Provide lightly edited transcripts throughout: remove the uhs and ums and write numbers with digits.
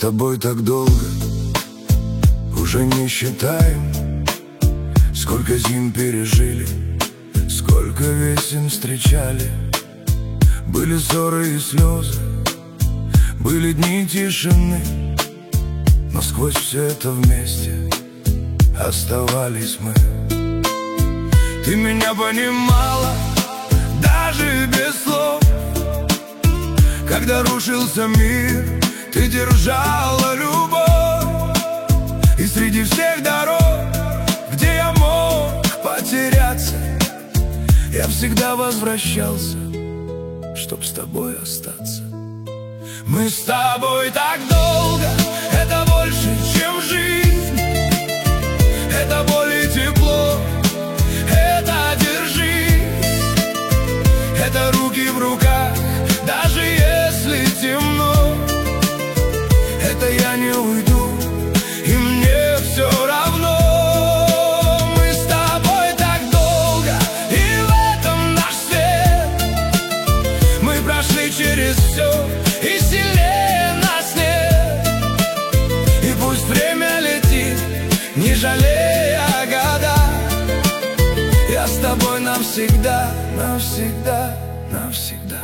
тобой так долго, уже не считаем, сколько зим пережили, сколько весен встречали. Были ссоры и слезы, были дни тишины, но сквозь все это вместе оставались мы. Ты меня понимала, даже без слов. Когда рушился мир, ты держала любовь. И среди всех дорог, где я мог потеряться, я всегда возвращался, чтоб с тобой остаться. Мы с тобой так долго, это больше, чем жизнь. Это боль и тепло, это держись. Это руки в руках, даже если темно. Это я не уйду, и мне все равно. Мы с тобой так долго, и в этом наш свет. Мы прошли через все, и сильнее нас нет. И пусть время летит, не жалея года, я с тобой навсегда, навсегда, навсегда.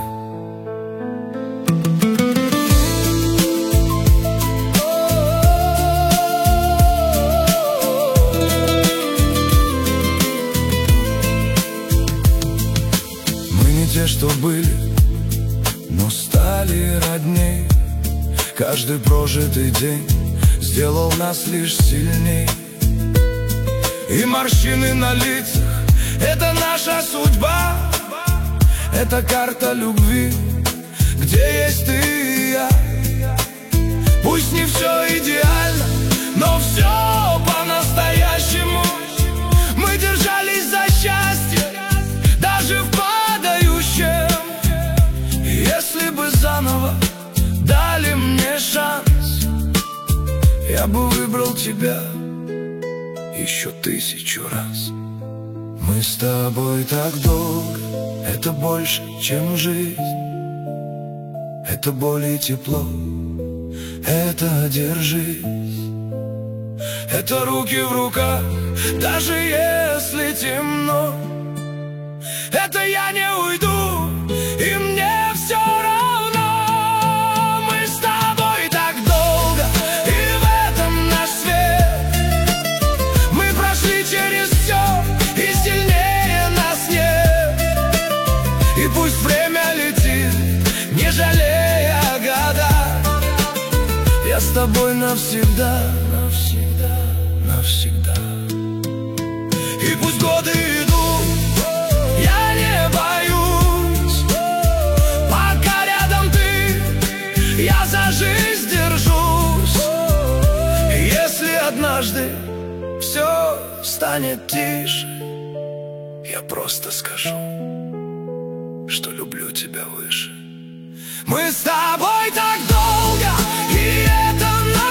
Мы не те, что были, но стали родней. Каждый прожитый день сделал нас лишь сильней. И морщины на лицах — это наша судьба. Это карта любви, где есть ты и я. Пусть не все идеально, но все по-настоящему. Мы держались за счастье, даже в падающем. И если бы заново дали мне шанс, я бы выбрал тебя еще 1000 раз. Мы с тобой так долго, это больше, чем жизнь. Это боль и тепло, это держись. Это руки в руках, даже если темно. Это я не уйду, и мне все равно. Мы с тобой так долго, и в этом наш свет. Мы прошли через все, и сильнее нас нет. И пусть время летит, не жалея года, я с тобой навсегда, навсегда, навсегда. И пусть годы идут, я не боюсь. Пока рядом ты, я за жизнь держусь. И если однажды все станет тише, я просто скажу, что люблю тебя выше. Мы с тобой так долго, и это наш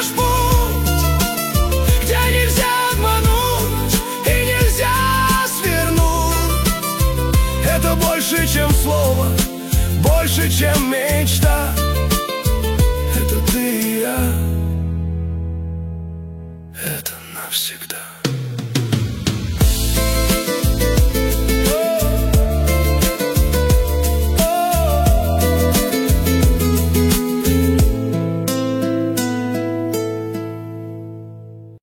путь, где нельзя обмануть и нельзя свернуть. Это больше, чем слово, больше, чем мечта.